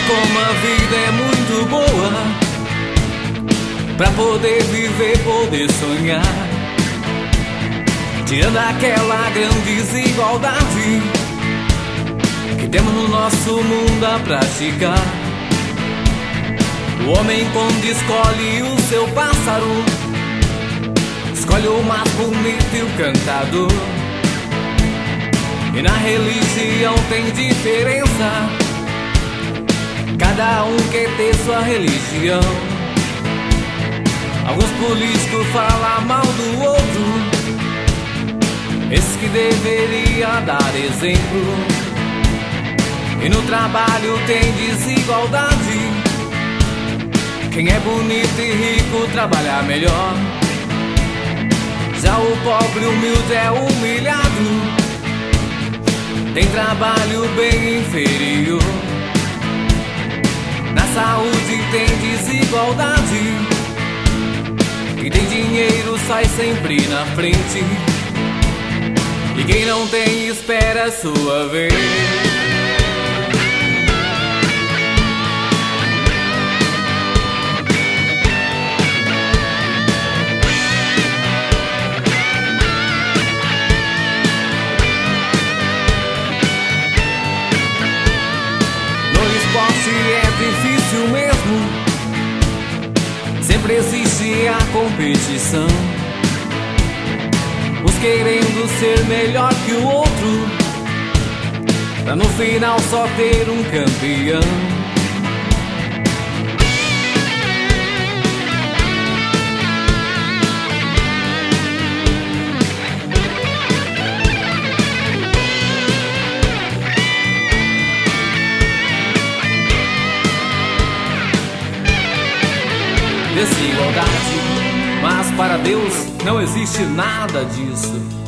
como a vida é muito boa pra poder viver, poder sonhar, tirando aquela grande desigualdade que temos no nosso mundo a praticar. O homem quando escolhe o seu pássaro, escolhe o mais bonito e o cantador. E na religião tem diferença, cada um quer ter sua religião. Alguns políticos falam mal do outro, esse que deveria dar exemplo. E no trabalho tem desigualdade, quem é bonito e rico trabalha melhor, já o pobre humilde é humilhado, tem trabalho bem inferior. Na saúde tem desigualdade, quem tem dinheiro sai sempre na frente, e quem não tem espera a sua vez. É difícil mesmo, sempre existe a competição, uns querendo ser melhor que o outro, pra no final só ter um campeão. Desigualdade, mas para Deus não existe nada disso.